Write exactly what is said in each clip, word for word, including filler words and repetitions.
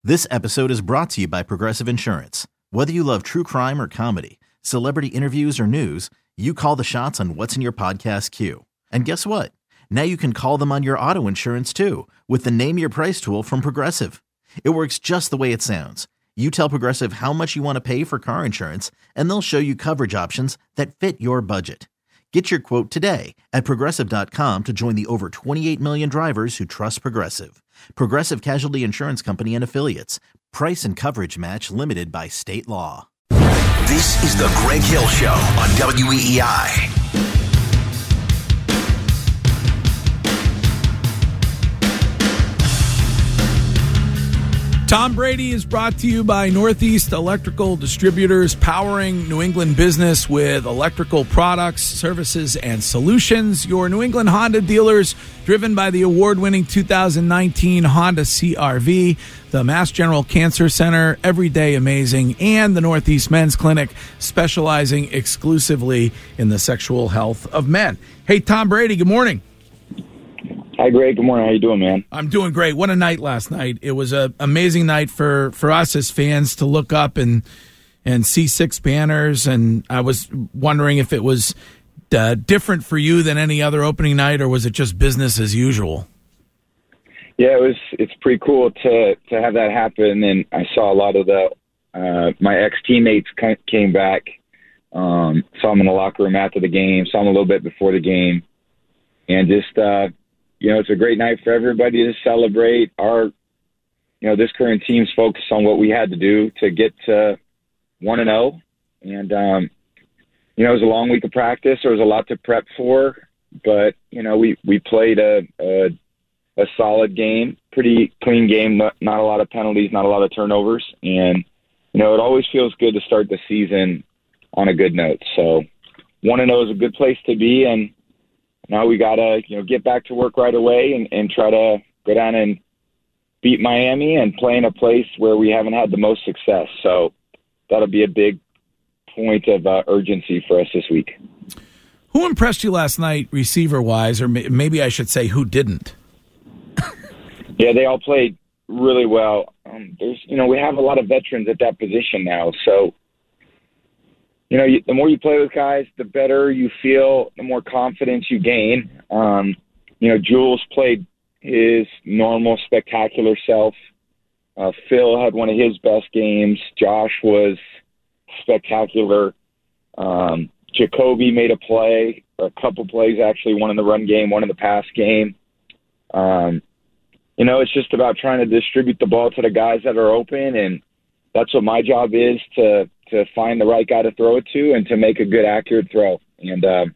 This episode is brought to you by Progressive Insurance. Whether you love true crime or comedy, celebrity interviews or news, you call the shots on what's in your podcast queue. And guess what? Now you can call them on your auto insurance too with the Name Your Price tool from Progressive. It works just the way it sounds. You tell Progressive how much you want to pay for car insurance, and they'll show you coverage options that fit your budget. Get your quote today at Progressive dot com to join the over twenty-eight million drivers who trust Progressive. Progressive Casualty Insurance Company and Affiliates. Price and coverage match limited by state law. This is the Greg Hill Show on W E E I. Tom Brady is brought to you by Northeast Electrical Distributors, powering New England business with electrical products, services, and solutions. Your New England Honda dealers, driven by the award-winning two thousand nineteen Honda C R V, the Mass General Cancer Center, Everyday Amazing, and the Northeast Men's Clinic, specializing exclusively in the sexual health of men. Hey, Tom Brady, good morning. Hi, Greg. Good morning. How you doing, man? I'm doing great. What a night last night. It was an amazing night for, for us as fans to look up and and see six banners. And I was wondering if it was uh, different for you than any other opening night, or was it just business as usual? Yeah, it was. It's pretty cool to to have that happen. And I saw a lot of the uh, my ex teammates came back. Um, saw them in the locker room after the game. Saw them a little bit before the game, and just. Uh, You know, it's a great night for everybody to celebrate. Our, you know, this current team's focused on what we had to do to get to one and zero, and um, you know, it was a long week of practice. There was a lot to prep for, but you know, we we played a a, a solid game, pretty clean game. Not, not a lot of penalties, not a lot of turnovers, and you know, it always feels good to start the season on a good note. So, one and zero is a good place to be, and now we got to, you know, get back to work right away and, and try to go down and beat Miami and play in a place where we haven't had the most success. So that'll be a big point of uh, urgency for us this week. Who impressed you last night receiver-wise, or may- maybe I should say who didn't? Yeah, they all played really well. Um, there's, you know, we have a lot of veterans at that position now, so you know, you, the more you play with guys, the better you feel, the more confidence you gain. Um, you know, Jules played his normal, spectacular self. Uh, Phil had one of his best games. Josh was spectacular. Um, Jacoby made a play, a couple plays actually, one in the run game, one in the pass game. Um, you know, it's just about trying to distribute the ball to the guys that are open, and that's what my job is, to to find the right guy to throw it to and to make a good, accurate throw. And uh,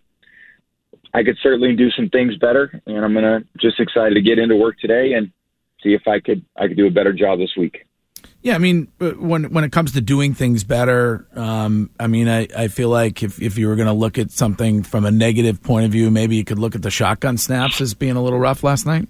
I could certainly do some things better, and I'm gonna just excited to get into work today and see if I could I could do a better job this week. Yeah, I mean, when when it comes to doing things better, um, I mean, I, I feel like if, if you were going to look at something from a negative point of view, maybe you could look at the shotgun snaps as being a little rough last night.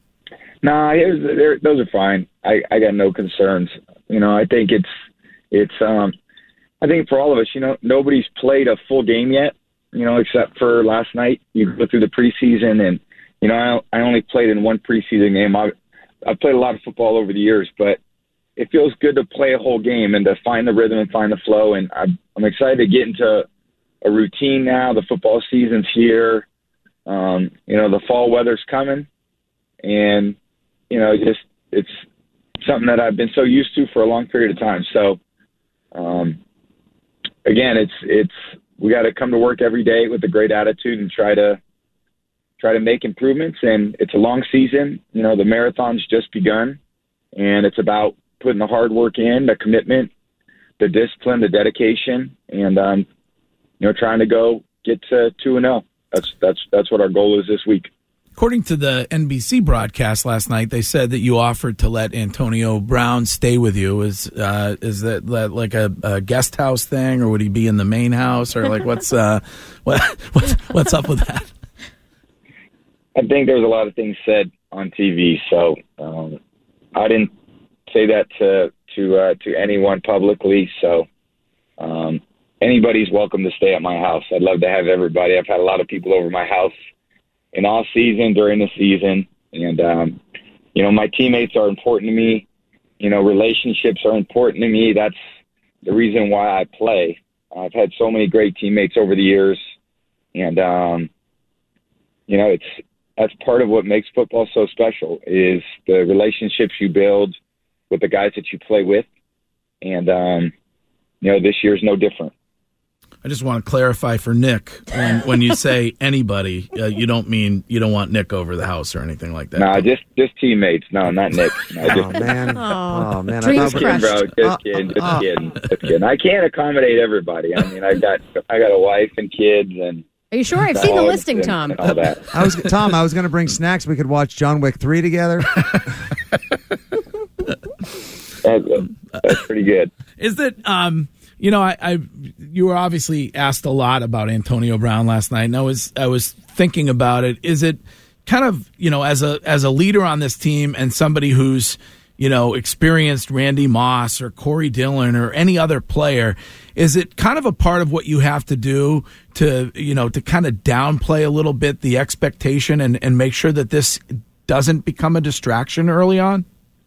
Nah, it was, those are fine. I, I got no concerns. You know, I think it's it's. Um, I think for all of us, you know, nobody's played a full game yet, you know, except for last night. You go through the preseason, and, you know, I, I only played in one preseason game. I, I've played a lot of football over the years, but it feels good to play a whole game and to find the rhythm and find the flow. And I'm, I'm excited to get into a routine now. The football season's here. Um, you know, the fall weather's coming. And, you know, just it's something that I've been so used to for a long period of time. So, um, Again, it's it's we got to come to work every day with a great attitude and try to try to make improvements. And it's a long season. You know, the marathon's just begun, and it's about putting the hard work in, the commitment, the discipline, the dedication, and um, you know, trying to go get to two and zero. That's that's that's what our goal is this week. According to the N B C broadcast last night, they said that you offered to let Antonio Brown stay with you. Is uh, is that like a, a guest house thing, or would he be in the main house, or like what's uh, what, what what's up with that? I think there's a lot of things said on T V, so um, I didn't say that to to uh, to anyone publicly. So um, anybody's welcome to stay at my house. I'd love to have everybody. I've had a lot of people over my house in all season, during the season. And, um, you know, my teammates are important to me. you know, relationships are important to me. That's the reason why I play. I've had so many great teammates over the years, and um, you know, it's that's part of what makes football so special is the relationships you build with the guys that you play with, and um, you know, this year's no different. I just want to clarify for Nick, when, when you say anybody, uh, you don't mean you don't want Nick over the house or anything like that. No, nah, just just teammates. No, not Nick. No, just, oh, man. Oh, man. Dreams just kidding, bro. Just uh, kidding. Just uh, kidding. Just kidding. I can't accommodate everybody. I mean, I got I got a wife and kids and. Are you sure? I've seen the listing, and, Tom. And all that. I was Tom. I was going to bring snacks. We could watch John Wick three together. that's, that's pretty good. Is that um? You know, I, I you were obviously asked a lot about Antonio Brown last night, and I was I was thinking about it. Is it kind of, you know, as a as a leader on this team and somebody who's, you know, experienced Randy Moss or Corey Dillon or any other player, is it kind of a part of what you have to do to, you know, to kind of downplay a little bit the expectation and, and make sure that this doesn't become a distraction early on?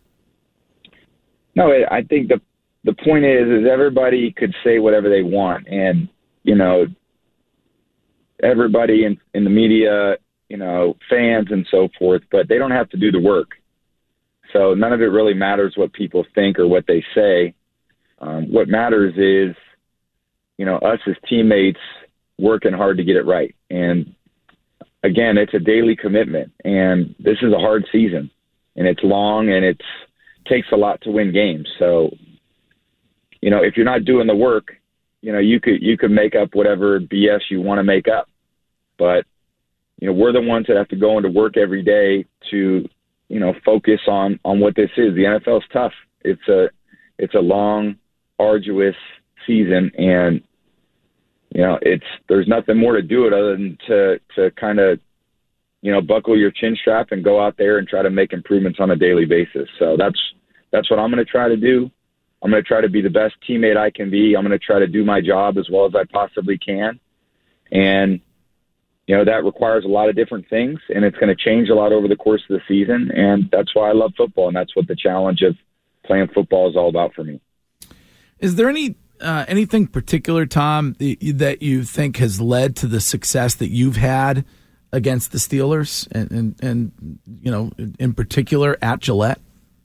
No, I think the The point is, is everybody could say whatever they want, and you know, everybody in, in the media, you know, fans and so forth, but they don't have to do the work. So none of it really matters what people think or what they say. Um, what matters is, you know, us as teammates working hard to get it right. And again, it's a daily commitment, and this is a hard season, and it's long, and it's takes a lot to win games. So. You know, if you're not doing the work, you know, you could you could make up whatever B S you want to make up. But, you know, we're the ones that have to go into work every day to, you know, focus on, on what this is. The N F L is tough. It's a it's a long, arduous season, and, you know, it's there's nothing more to do it other than to, to kind of, you know, buckle your chin strap and go out there and try to make improvements on a daily basis. So that's that's what I'm going to try to do. I'm going to try to be the best teammate I can be. I'm going to try to do my job as well as I possibly can. And, you know, that requires a lot of different things, and it's going to change a lot over the course of the season. And that's why I love football, and that's what the challenge of playing football is all about for me. Is there any uh, anything particular, Tom, that you think has led to the success that you've had against the Steelers and, and, and you know, in particular at Gillette?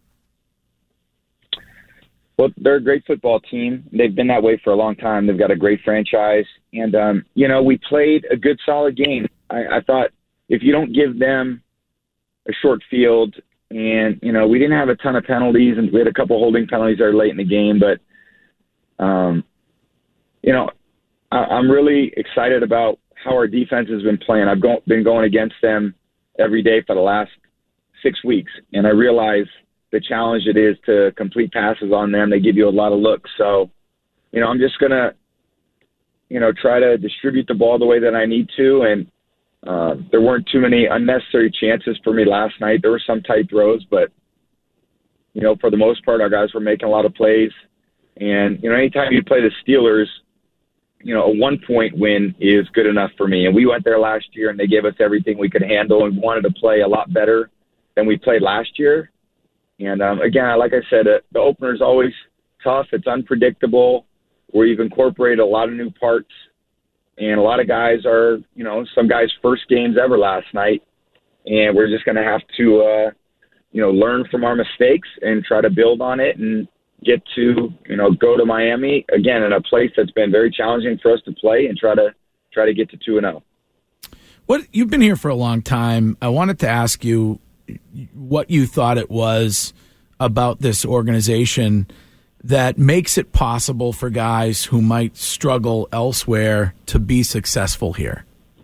Well, they're a great football team. They've been that way for a long time. They've got a great franchise. And, um, you know, we played a good, solid game. I, I thought if you don't give them a short field and, you know, we didn't have a ton of penalties, and we had a couple holding penalties there late in the game. But, um, you know, I, I'm really excited about how our defense has been playing. I've go, been going against them every day for the last six weeks, and I realize – the challenge it is to complete passes on them. They give you a lot of looks. So, you know, I'm just going to, you know, try to distribute the ball the way that I need to. And uh, there weren't too many unnecessary chances for me last night. There were some tight throws, but, you know, for the most part, our guys were making a lot of plays. And, you know, anytime you play the Steelers, you know, a one-point win is good enough for me. And we went there last year, and they gave us everything we could handle, and we wanted to play a lot better than we played last year. And, um, again, like I said, uh, the opener is always tough. It's unpredictable. We've incorporated a lot of new parts. And a lot of guys are, you know, some guys' first games ever last night. And we're just going to have to, uh, you know, learn from our mistakes and try to build on it and get to, you know, go to Miami, again, in a place that's been very challenging for us to play, and try to try to get to two and oh. What, you've been here for a long time. I wanted to ask you what you thought it was about this organization that makes it possible for guys who might struggle elsewhere to be successful here.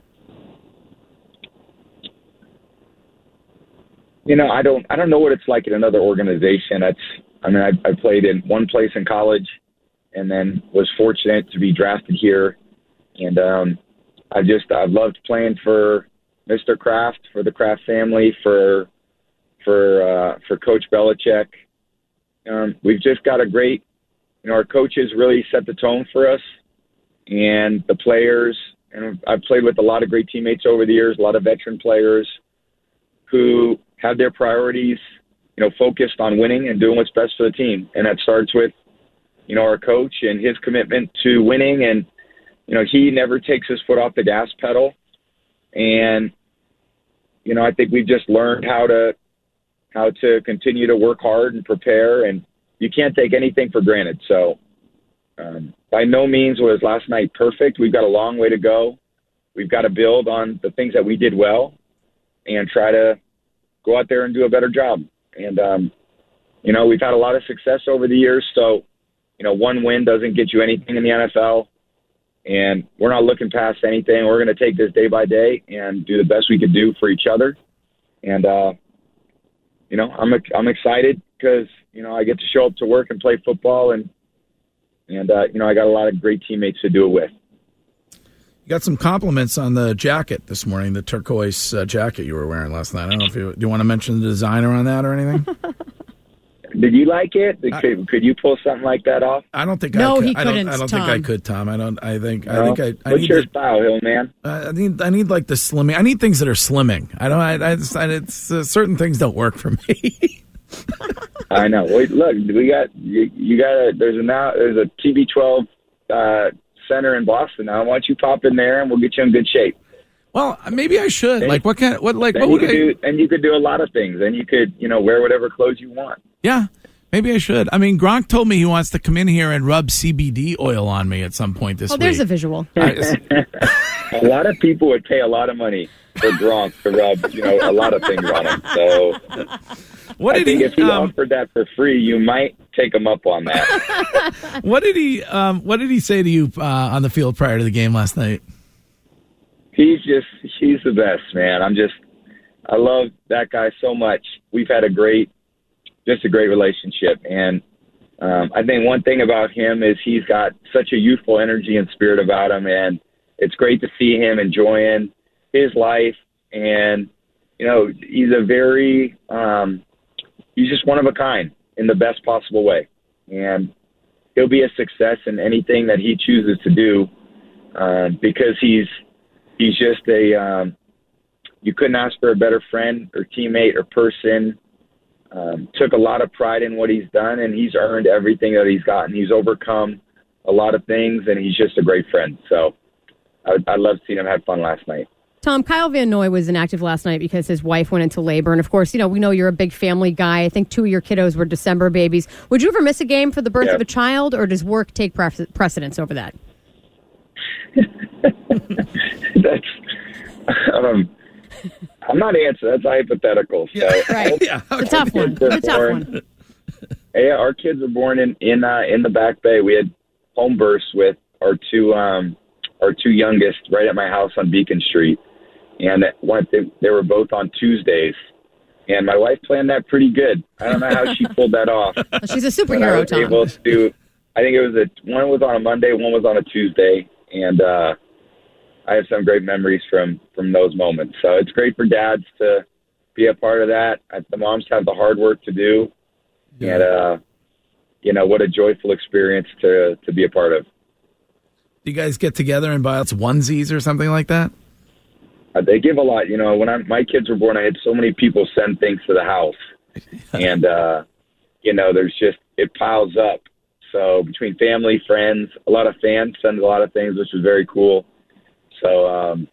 You know, I don't, I don't know what it's like in another organization. That's, I mean, I, I played in one place in college, and then was fortunate to be drafted here. And um, I just, I've loved playing for Mister Kraft, for the Kraft family, for for uh, for Coach Belichick. Um, we've just got a great, you know, our coaches really set the tone for us, and the players. And I've played with a lot of great teammates over the years, a lot of veteran players who have their priorities you know, focused on winning and doing what's best for the team. And that starts with, you know, our coach and his commitment to winning. And, you know, he never takes his foot off the gas pedal. And, you know, I think we've just learned how to, how to continue to work hard and prepare. And you can't take anything for granted. So um, by no means was last night perfect. We've got a long way to go. We've got to build on the things that we did well and try to go out there and do a better job. And, um, you know, we've had a lot of success over the years. So, you know, one win doesn't get you anything in the N F L. And we're not looking past anything. We're going to take this day by day and do the best we can do for each other. And, uh, you know, I'm I'm excited because, you know, I get to show up to work and play football. And, and uh, you know, I got a lot of great teammates to do it with. You got some compliments on the jacket this morning, the turquoise uh, jacket you were wearing last night. I don't know if you do you want to mention the designer on that or anything? Did you like it? Could, I, could you pull something like that off? I don't think no, I could. he I couldn't. don't, I don't Tom. think I could, Tom. I don't. I think. No? I think I. I What's need your the, style, Hillman? I need. I need like the slimming. I need things that are slimming. I don't. I. I just, I it's uh, certain things don't work for me. I know. Wait, look, we got you. You got a. There's a now. There's a T B twelve uh, center in Boston now. Why don't you pop in there and we'll get you in good shape. Well, maybe I should. Then, like what kind? Of, what like then what you would could I do? And you could do a lot of things. And you could, you know, wear whatever clothes you want. Yeah. Maybe I should. I mean, Gronk told me he wants to come in here and rub C B D oil on me at some point this Oh, week. there's a visual. I, A lot of people would pay a lot of money for Gronk to rub, you know, a lot of things on him. So what I did think he? if he Um, offered that for free, you might take him up on that. what did he? Um, what did he say to you uh, on the field prior to the game last night? He's just, he's the best, man. I'm just, I love that guy so much. We've had a great, just a great relationship. And um, I think one thing about him is he's got such a youthful energy and spirit about him. And it's great to see him enjoying his life. And, you know, he's a very, um, he's just one of a kind in the best possible way. And he'll be a success in anything that he chooses to do uh, because he's, he's just a, um, you couldn't ask for a better friend or teammate or person. Um, took a lot of pride in what he's done, and he's earned everything that he's gotten. He's overcome a lot of things, and he's just a great friend. So I, I love seeing him have fun last night. Tom, Kyle Van Noy was inactive last night because his wife went into labor. And, of course, you know, we know you're a big family guy. I think two of your kiddos were December babies. Would you ever miss a game for the birth Yeah. of a child, or does work take pre- precedence over that? That's um, I'm not answering. That's hypothetical. So Right. Yeah, It's a tough one. It's a tough one. Yeah, our kids were born in in uh, in the Back Bay. We had home births with our two um, our two youngest right at my house on Beacon Street, and one they, they were both on Tuesdays. And my wife planned that pretty good. I don't know how she pulled that off. Well, she's a But I superhero, was Tom. able to. I think it was a one was on a Monday, one was on a Tuesday, and uh, I have some great memories from from those moments. So it's great for dads to be a part of that. The moms have the hard work to do, Yeah. and uh, you know what a joyful experience to to be a part of. Do you guys get together and buy lots of onesies or something like that? Uh, they give a lot. You know, when I, my kids were born, I had so many people send things to the house, and uh, you know, there's just it piles up. So between family, friends, a lot of fans send a lot of things, which was very cool. So um,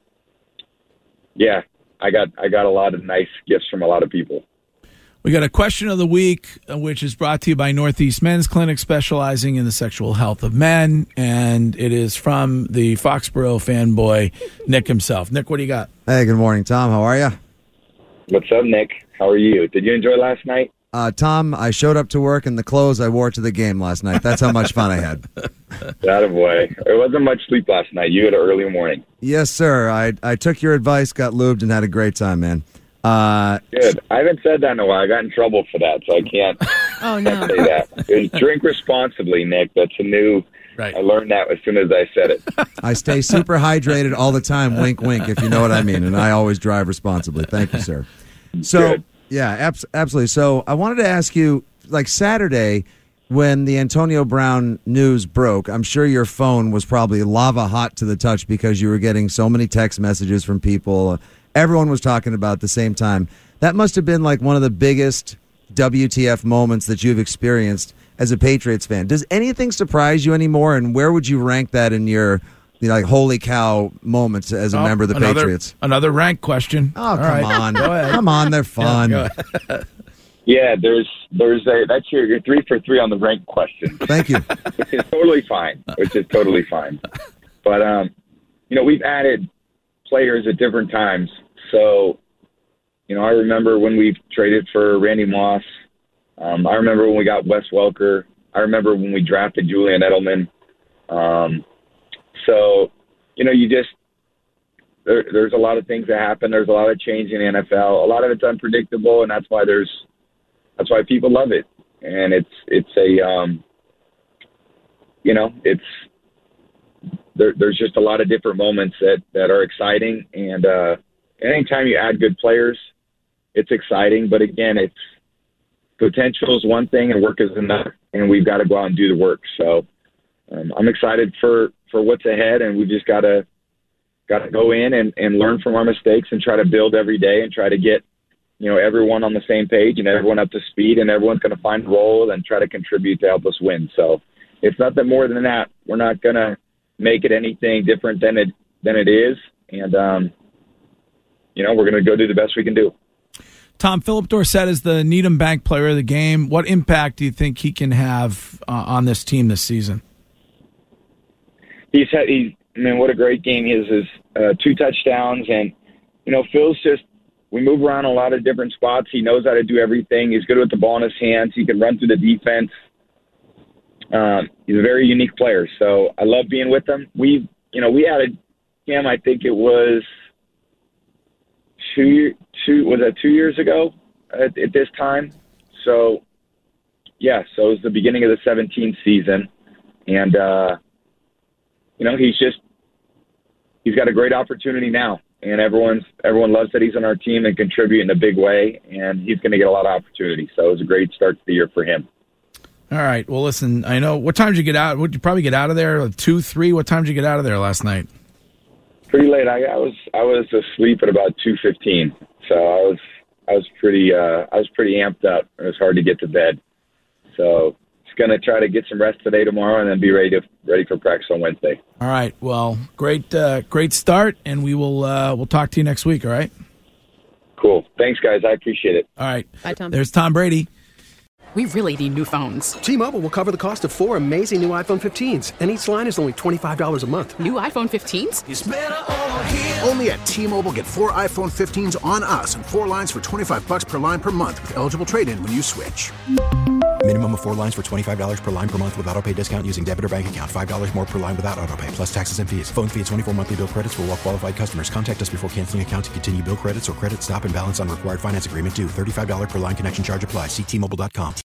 yeah, I got I got a lot of nice gifts from a lot of people. We got a question of the week, uh, which is brought to you by Northeast Men's Clinic, specializing in the sexual health of men, and it is from the Foxborough fanboy, Nick himself. Nick, what do you got? Hey, good morning, Tom. How are you? What's up, Nick? How are you? Did you enjoy last night? Uh, Tom, I showed up to work in the clothes I wore to the game last night. That's how much fun I had. Attaboy. It wasn't much sleep last night. You had an early morning. Yes, sir. I I took your advice, got lubed, and had a great time, man. Uh, Good. I haven't said that in a while. I got in trouble for that, so I can't Oh, no. say that. It was drink responsibly, Nick. That's a new. Right. I learned that as soon as I said it. I stay super hydrated all the time, wink, wink, if you know what I mean. And I always drive responsibly. Thank you, sir. So, Good. yeah, abs- absolutely. So I wanted to ask you, like Saturday, when the Antonio Brown news broke, I'm sure your phone was probably lava hot to the touch because you were getting so many text messages from people. Everyone was talking about it at the same time. That must have been like one of the biggest W T F moments that you've experienced as a Patriots fan. Does anything surprise you anymore? And where would you rank that in your, you know, like holy cow moments as a Oh, member of the another, Patriots? Another rank question. Oh, All come right. on. Go ahead. Come on, they're fun. Yeah, go ahead. Yeah, there's there's a that's your you're three for three on the rank question, Thank you. which is totally fine. Which is totally fine. But um, you know, we've added players at different times. So, you know, I remember when we traded for Randy Moss. Um, I remember when we got Wes Welker. I remember when we drafted Julian Edelman. Um, so, you know, you just there, there's a lot of things that happen. There's a lot of change in the N F L. A lot of it's unpredictable, and that's why there's that's why people love it. And it's it's a um, you know it's there, there's just a lot of different moments that, that are exciting. And uh, anytime you add good players, it's exciting. But again, it's potential is one thing and work is another, and we've got to go out and do the work. So um, I'm excited for, for what's ahead, and we've just got to got to go in and, and learn from our mistakes and try to build every day and try to get, you know, everyone on the same page and everyone up to speed, and everyone's going to find a role and try to contribute to help us win. So it's nothing more than that. We're not going to make it anything different than it than it is, and um, you know, we're going to go do the best we can do. Tom, Philip Dorsett is the Needham Bank Player of the Game. What impact do you think he can have uh, on this team this season? He's had, he's, I mean, what a great game he is, is uh, two touchdowns. And, you know, Phil's just, we move around a lot of different spots. He knows how to do everything. He's good with the ball in his hands. He can run through the defense. Um, he's a very unique player. So I love being with him. We, you know, we added him, I think it was two, two was that two years ago at, at this time? So, yeah, so it was the beginning of the seventeenth season. And, uh, you know, he's just, he's got a great opportunity now. And everyone's, everyone loves that he's on our team and contribute in a big way. And he's going to get a lot of opportunity. So it was a great start to the year for him. All right. Well, listen, I know. What time did you get out? Would you probably get out of there? Two, three? What time did you get out of there last night? Pretty late. I, I was I was asleep at about two fifteen. So I was I was pretty uh, I was pretty amped up. It was hard to get to bed. So just gonna try to get some rest today, tomorrow, and then be ready to ready for practice on Wednesday. All right. Well, great uh, great start, and we will uh, we'll talk to you next week. All right. Cool. Thanks, guys. I appreciate it. All right. Bye, Tom. There's Tom Brady. We really need new phones. T-Mobile will cover the cost of four amazing new iPhone fifteens, and each line is only twenty-five dollars a month. New iPhone fifteens? It's better over here. Only at T-Mobile, get four iPhone fifteens on us and four lines for twenty-five bucks per line per month with eligible trade-in when you switch. Minimum of four lines for twenty-five dollars per line per month with autopay discount using debit or bank account. five dollars more per line without autopay, plus taxes and fees. Phone fee at twenty-four monthly bill credits for well-qualified customers. Contact us before canceling account to continue bill credits or credit stop and balance on required finance agreement due. thirty-five dollars per line connection charge applies. See T Mobile dot com.